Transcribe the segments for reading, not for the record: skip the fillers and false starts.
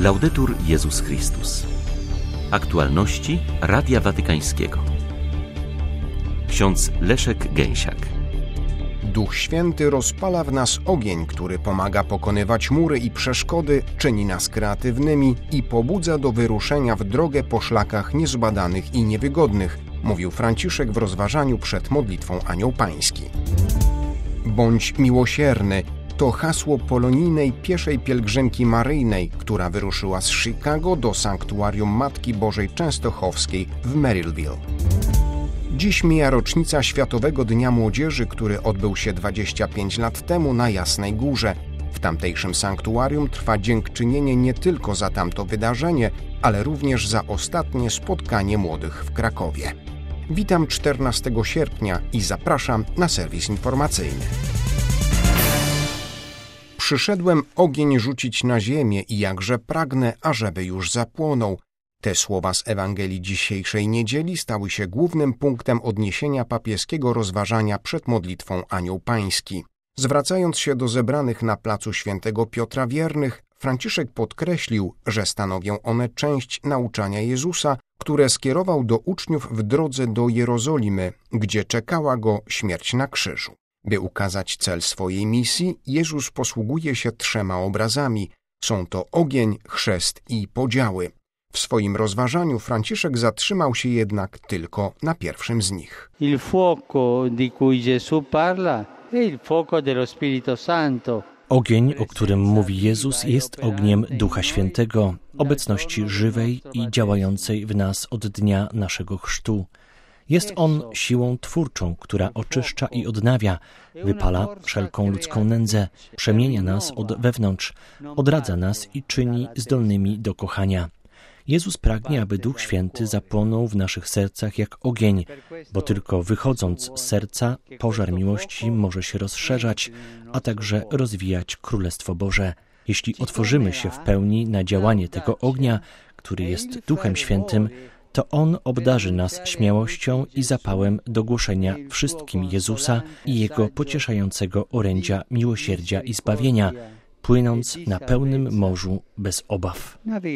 Laudetur Jezus Chrystus. Aktualności Radia Watykańskiego. Ksiądz Leszek Gęsiak. Duch Święty rozpala w nas ogień, który pomaga pokonywać mury i przeszkody, czyni nas kreatywnymi i pobudza do wyruszenia w drogę po szlakach niezbadanych i niewygodnych, mówił Franciszek w rozważaniu przed modlitwą Anioł Pański. Bądź miłosierny to hasło polonijnej pieszej pielgrzymki maryjnej, która wyruszyła z Chicago do sanktuarium Matki Bożej Częstochowskiej w Merrillville. Dziś mija rocznica Światowego Dnia Młodzieży, który odbył się 25 lat temu na Jasnej Górze. W tamtejszym sanktuarium trwa dziękczynienie nie tylko za tamto wydarzenie, ale również za ostatnie spotkanie młodych w Krakowie. Witam 14 sierpnia i zapraszam na serwis informacyjny. Przyszedłem ogień rzucić na ziemię i jakże pragnę, ażeby już zapłonął. Te słowa z Ewangelii dzisiejszej niedzieli stały się głównym punktem odniesienia papieskiego rozważania przed modlitwą Anioł Pański. Zwracając się do zebranych na placu Świętego Piotra wiernych, Franciszek podkreślił, że stanowią one część nauczania Jezusa, które skierował do uczniów w drodze do Jerozolimy, gdzie czekała go śmierć na krzyżu. By ukazać cel swojej misji, Jezus posługuje się 3 obrazami. Są to ogień, chrzest i podziały. W swoim rozważaniu Franciszek zatrzymał się jednak tylko na pierwszym z nich. Il fuoco di cui Gesù parla è il fuoco dello Spirito Santo. Ogień, o którym mówi Jezus, jest ogniem Ducha Świętego, obecności żywej i działającej w nas od dnia naszego chrztu. Jest on siłą twórczą, która oczyszcza i odnawia, wypala wszelką ludzką nędzę, przemienia nas od wewnątrz, odradza nas i czyni zdolnymi do kochania. Jezus pragnie, aby Duch Święty zapłonął w naszych sercach jak ogień, bo tylko wychodząc z serca pożar miłości może się rozszerzać, a także rozwijać Królestwo Boże. Jeśli otworzymy się w pełni na działanie tego ognia, który jest Duchem Świętym, to On obdarzy nas śmiałością i zapałem do głoszenia wszystkim Jezusa i Jego pocieszającego orędzia miłosierdzia i zbawienia, płynąc na pełnym morzu bez obaw.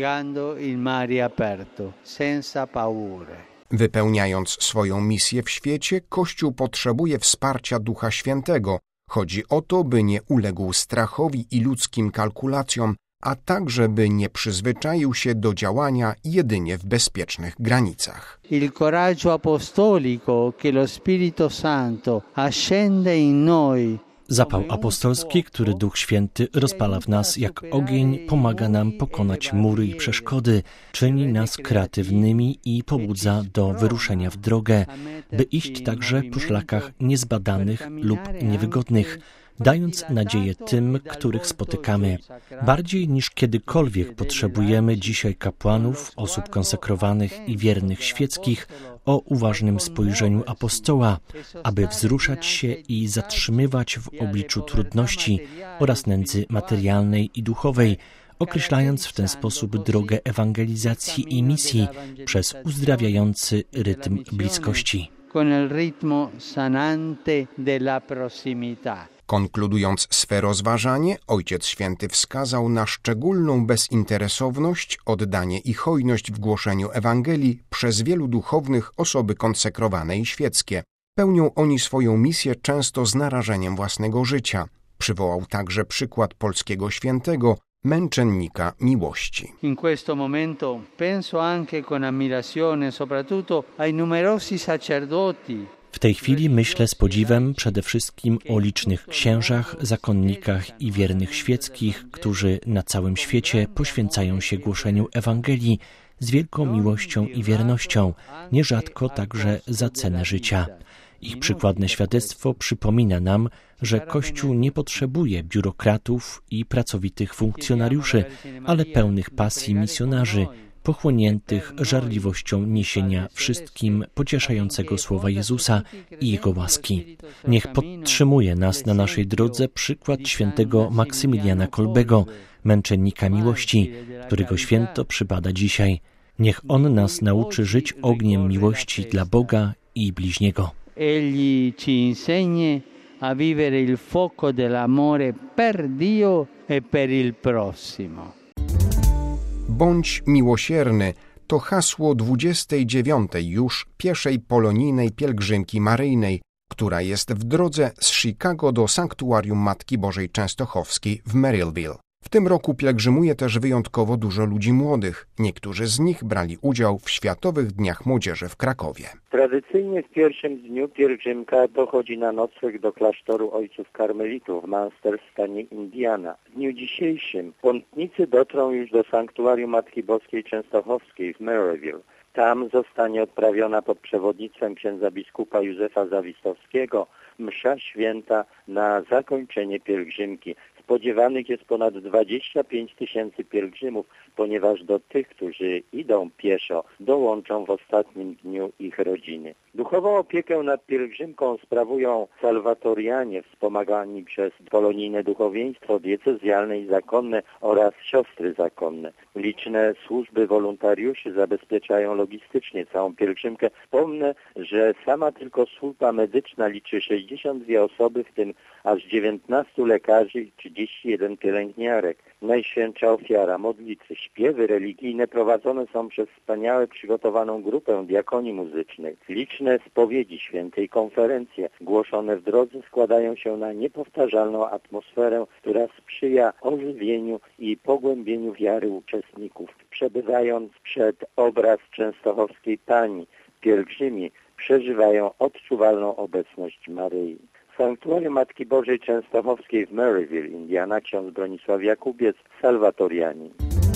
Wypełniając swoją misję w świecie, Kościół potrzebuje wsparcia Ducha Świętego. Chodzi o to, by nie uległ strachowi i ludzkim kalkulacjom, a także by nie przyzwyczaił się do działania jedynie w bezpiecznych granicach. Il coraggio apostolico che lo Spirito Santo ascende in noi. Zapał apostolski, który Duch Święty rozpala w nas jak ogień, pomaga nam pokonać mury i przeszkody, czyni nas kreatywnymi i pobudza do wyruszenia w drogę, by iść także po szlakach niezbadanych lub niewygodnych, dając nadzieję tym, których spotykamy. Bardziej niż kiedykolwiek potrzebujemy dzisiaj kapłanów, osób konsekrowanych i wiernych świeckich o uważnym spojrzeniu apostoła, aby wzruszać się i zatrzymywać w obliczu trudności oraz nędzy materialnej i duchowej, określając w ten sposób drogę ewangelizacji i misji przez uzdrawiający rytm bliskości. Konkludując swe rozważanie, Ojciec Święty wskazał na szczególną bezinteresowność, oddanie i hojność w głoszeniu Ewangelii przez wielu duchownych osoby konsekrowane i świeckie. Pełnią oni swoją misję często z narażeniem własnego życia. Przywołał także przykład polskiego świętego, męczennika miłości. In questo momento penso anche con ammirazione soprattutto ai numerosi sacerdoti. W tej chwili myślę z podziwem przede wszystkim o licznych księżach, zakonnikach i wiernych świeckich, którzy na całym świecie poświęcają się głoszeniu Ewangelii z wielką miłością i wiernością, nierzadko także za cenę życia. Ich przykładne świadectwo przypomina nam, że Kościół nie potrzebuje biurokratów i pracowitych funkcjonariuszy, ale pełnych pasji misjonarzy, pochłoniętych żarliwością niesienia wszystkim pocieszającego słowa Jezusa i Jego łaski. Niech podtrzymuje nas na naszej drodze przykład świętego Maksymiliana Kolbego, męczennika miłości, którego święto przypada dzisiaj. Niech on nas nauczy żyć ogniem miłości dla Boga i bliźniego. Egli ci insegni a vivere il fuoco dell'amore per Dio e per il prossimo. Bądź miłosierny to hasło 29. już pieszej polonijnej pielgrzymki maryjnej, która jest w drodze z Chicago do Sanktuarium Matki Bożej Częstochowskiej w Merrillville. W tym roku pielgrzymuje też wyjątkowo dużo ludzi młodych. Niektórzy z nich brali udział w Światowych Dniach Młodzieży w Krakowie. Tradycyjnie w pierwszym dniu pielgrzymka dochodzi na nocleg do klasztoru ojców karmelitów w Munster w stanie Indiana. W dniu dzisiejszym pątnicy dotrą już do Sanktuarium Matki Boskiej Częstochowskiej w Merrillville. Tam zostanie odprawiona pod przewodnictwem księdza biskupa Józefa Zawistowskiego msza święta na zakończenie pielgrzymki. Spodziewanych jest ponad 25 000 pielgrzymów, ponieważ do tych, którzy idą pieszo, dołączą w ostatnim dniu ich rodziny. Duchową opiekę nad pielgrzymką sprawują salwatorianie wspomagani przez polonijne duchowieństwo diecezjalne i zakonne oraz siostry zakonne. Liczne służby wolontariuszy zabezpieczają logistycznie całą pielgrzymkę. Wspomnę, że sama tylko służba medyczna liczy 62 osoby, w tym aż 19 lekarzy i 31 pielęgniarek. Najświętsza ofiara, modlitwy, śpiewy religijne prowadzone są przez wspaniale przygotowaną grupę diakonii muzycznej. Liczne spowiedzi, święte i konferencje głoszone w drodze składają się na niepowtarzalną atmosferę, która sprzyja ożywieniu i pogłębieniu wiary uczestników. Przebywając przed obraz częstochowskiej Pani, pielgrzymi przeżywają odczuwalną obecność Maryi. W Sanktuarium Matki Bożej Częstochowskiej w Merrillville, Indiana, ksiądz Bronisław Jakubiec, salwatorianin.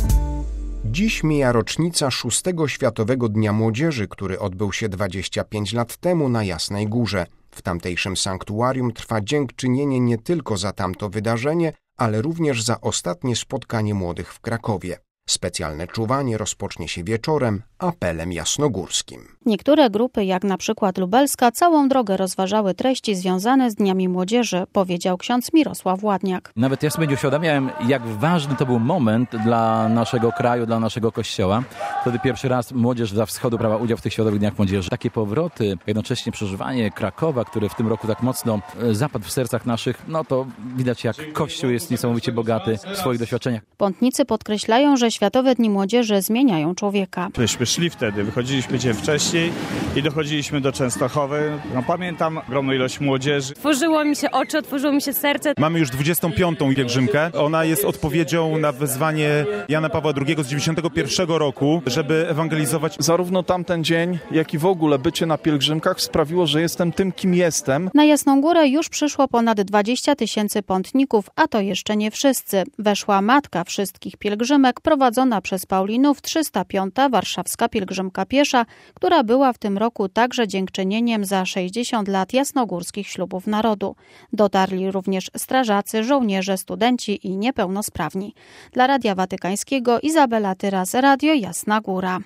Dziś mija rocznica 6. Światowego Dnia Młodzieży, który odbył się 25 lat temu na Jasnej Górze. W tamtejszym sanktuarium trwa dziękczynienie nie tylko za tamto wydarzenie, ale również za ostatnie spotkanie młodych w Krakowie. Specjalne czuwanie rozpocznie się wieczorem apelem jasnogórskim. Niektóre grupy, jak na przykład lubelska, całą drogę rozważały treści związane z Dniami Młodzieży, powiedział ksiądz Mirosław Władniak. Nawet ja sobie nie uświadamiałem, jak ważny to był moment dla naszego kraju, dla naszego Kościoła. Wtedy pierwszy raz młodzież ze wschodu brała udział w tych Światowych Dniach Młodzieży. Takie powroty, jednocześnie przeżywanie Krakowa, który w tym roku tak mocno zapadł w sercach naszych, no to widać, jak Kościół jest niesamowicie bogaty w swoich doświadczeniach. Pątnicy podkreślają, że Światowe Dni Młodzieży zmieniają człowieka. Myśmy szli wtedy, wychodziliśmy dzień wcześniej i dochodziliśmy do Częstochowy. Pamiętam ogromną ilość młodzieży. Otworzyło mi się oczy, otworzyło mi się serce. Mamy już 25. pielgrzymkę. Ona jest odpowiedzią na wezwanie Jana Pawła II z 91 roku, żeby ewangelizować. Zarówno tamten dzień, jak i w ogóle bycie na pielgrzymkach sprawiło, że jestem tym, kim jestem. Na Jasną Górę już przyszło ponad 20 000 pątników, a to jeszcze nie wszyscy. Weszła matka wszystkich pielgrzymek, prowadzona przez Paulinów 305. Warszawska Pielgrzymka Piesza, która była w tym roku także dziękczynieniem za 60 lat jasnogórskich ślubów narodu. Dotarli również strażacy, żołnierze, studenci i niepełnosprawni. Dla Radia Watykańskiego Izabela Tyras, Radio Jasna Góra.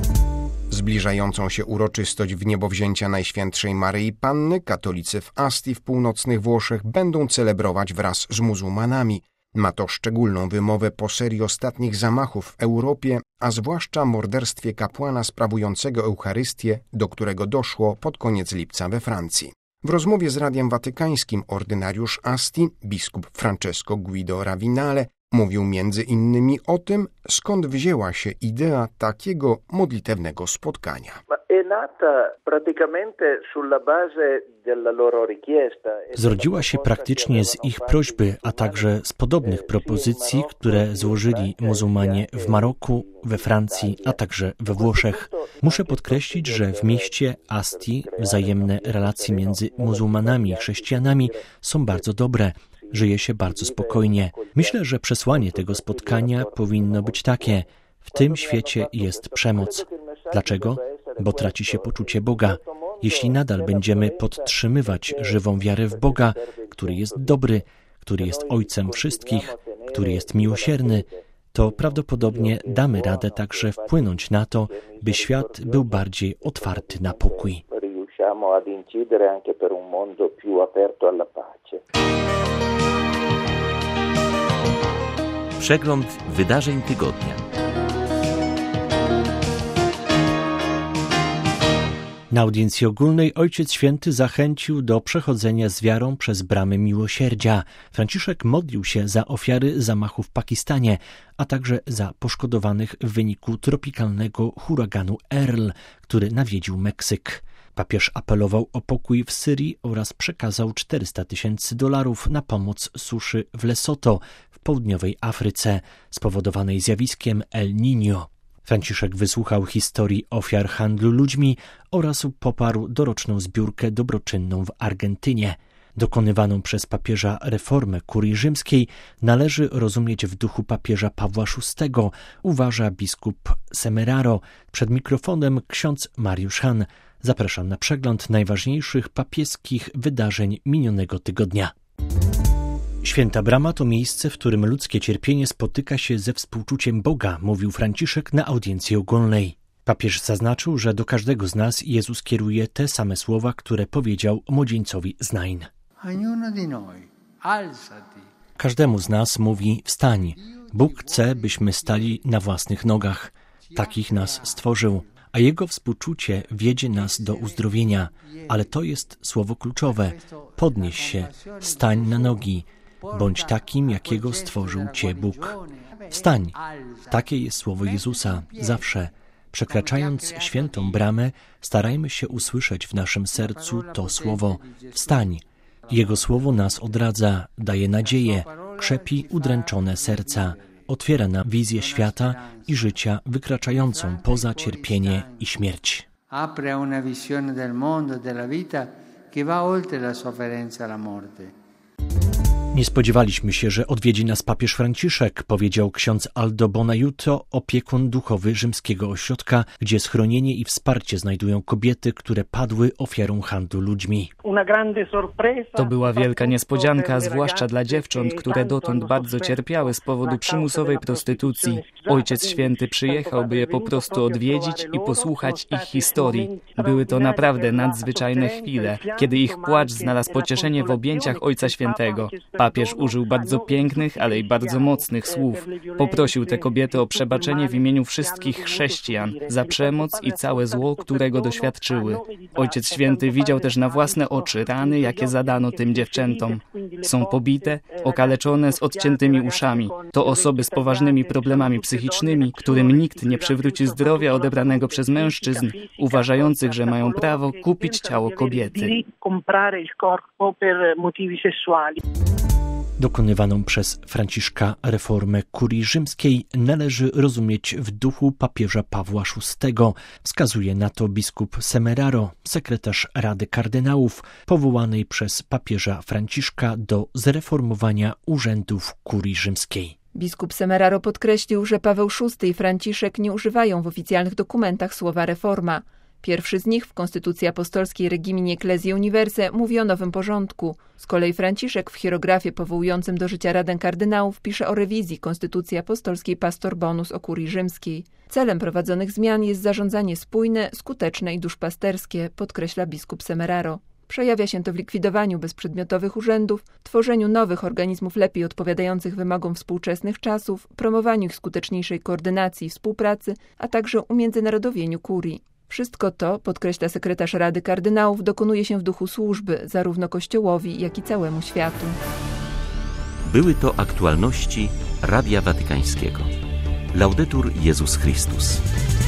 Zbliżającą się uroczystość wniebowzięcia Najświętszej Maryi Panny katolicy w Asti w północnych Włoszech będą celebrować wraz z muzułmanami. Ma to szczególną wymowę po serii ostatnich zamachów w Europie, a zwłaszcza morderstwie kapłana sprawującego Eucharystię, do którego doszło pod koniec lipca we Francji. W rozmowie z Radiem Watykańskim ordynariusz Asti, biskup Francesco Guido Ravinale, mówił między innymi o tym, skąd wzięła się idea takiego modlitewnego spotkania. Zrodziła się praktycznie z ich prośby, a także z podobnych propozycji, które złożyli muzułmanie w Maroku, we Francji, a także we Włoszech. Muszę podkreślić, że w mieście Asti wzajemne relacje między muzułmanami i chrześcijanami są bardzo dobre. Żyje się bardzo spokojnie. Myślę, że przesłanie tego spotkania powinno być takie: w tym świecie jest przemoc. Dlaczego? Bo traci się poczucie Boga. Jeśli nadal będziemy podtrzymywać żywą wiarę w Boga, który jest dobry, który jest Ojcem wszystkich, który jest miłosierny, to prawdopodobnie damy radę także wpłynąć na to, by świat był bardziej otwarty na pokój. Przegląd wydarzeń tygodnia. Na audiencji ogólnej Ojciec Święty zachęcił do przechodzenia z wiarą przez bramy miłosierdzia. Franciszek modlił się za ofiary zamachu w Pakistanie, a także za poszkodowanych w wyniku tropikalnego huraganu Earl, który nawiedził Meksyk. Papież apelował o pokój w Syrii oraz przekazał $400,000 na pomoc suszy w Lesoto w południowej Afryce, spowodowanej zjawiskiem El Niño. Franciszek wysłuchał historii ofiar handlu ludźmi oraz poparł doroczną zbiórkę dobroczynną w Argentynie. Dokonywaną przez papieża reformę kurii rzymskiej należy rozumieć w duchu papieża Pawła VI, uważa biskup Semeraro. Przed mikrofonem ksiądz Mariusz Han. Zapraszam na przegląd najważniejszych papieskich wydarzeń minionego tygodnia. Święta Brama to miejsce, w którym ludzkie cierpienie spotyka się ze współczuciem Boga, mówił Franciszek na audiencji ogólnej. Papież zaznaczył, że do każdego z nas Jezus kieruje te same słowa, które powiedział młodzieńcowi z Nain. Każdemu z nas mówi: wstań. Bóg chce, byśmy stali na własnych nogach. Takich nas stworzył. A Jego współczucie wiedzie nas do uzdrowienia. Ale to jest słowo kluczowe. Podnieś się, stań na nogi. Bądź takim, jakiego stworzył Cię Bóg. Wstań. Takie jest słowo Jezusa. Zawsze. Przekraczając świętą bramę, starajmy się usłyszeć w naszym sercu to słowo. Wstań. Jego słowo nas odradza, daje nadzieję, krzepi udręczone serca, otwiera nam wizję świata i życia wykraczającą poza cierpienie i śmierć. Apre una visione del mondo e della vita che va oltre la sofferenza e la morte. Nie spodziewaliśmy się, że odwiedzi nas papież Franciszek, powiedział ksiądz Aldo Bonaiuto, opiekun duchowy rzymskiego ośrodka, gdzie schronienie i wsparcie znajdują kobiety, które padły ofiarą handlu ludźmi. To była wielka niespodzianka, zwłaszcza dla dziewcząt, które dotąd bardzo cierpiały z powodu przymusowej prostytucji. Ojciec Święty przyjechał, by je po prostu odwiedzić i posłuchać ich historii. Były to naprawdę nadzwyczajne chwile, kiedy ich płacz znalazł pocieszenie w objęciach Ojca Świętego. Papież użył bardzo pięknych, ale i bardzo mocnych słów. Poprosił te kobiety o przebaczenie w imieniu wszystkich chrześcijan za przemoc i całe zło, którego doświadczyły. Ojciec Święty widział też na własne oczy rany, jakie zadano tym dziewczętom. Są pobite, okaleczone z odciętymi uszami. To osoby z poważnymi problemami psychicznymi, którym nikt nie przywróci zdrowia odebranego przez mężczyzn, uważających, że mają prawo kupić ciało kobiety. Dokonywaną przez Franciszka reformę kurii rzymskiej należy rozumieć w duchu papieża Pawła VI, wskazuje na to biskup Semeraro, sekretarz Rady Kardynałów, powołanej przez papieża Franciszka do zreformowania urzędów kurii rzymskiej. Biskup Semeraro podkreślił, że Paweł VI i Franciszek nie używają w oficjalnych dokumentach słowa reforma. Pierwszy z nich w Konstytucji Apostolskiej Regimini Ecclesiae Universae mówi o nowym porządku. Z kolei Franciszek w hierografie powołującym do życia Radę Kardynałów pisze o rewizji Konstytucji Apostolskiej Pastor Bonus o kurii rzymskiej. Celem prowadzonych zmian jest zarządzanie spójne, skuteczne i duszpasterskie, podkreśla biskup Semeraro. Przejawia się to w likwidowaniu bezprzedmiotowych urzędów, tworzeniu nowych organizmów lepiej odpowiadających wymogom współczesnych czasów, promowaniu ich skuteczniejszej koordynacji i współpracy, a także umiędzynarodowieniu kurii. Wszystko to, podkreśla sekretarz Rady Kardynałów, dokonuje się w duchu służby zarówno Kościołowi, jak i całemu światu. Były to aktualności Radia Watykańskiego. Laudetur Jezus Chrystus.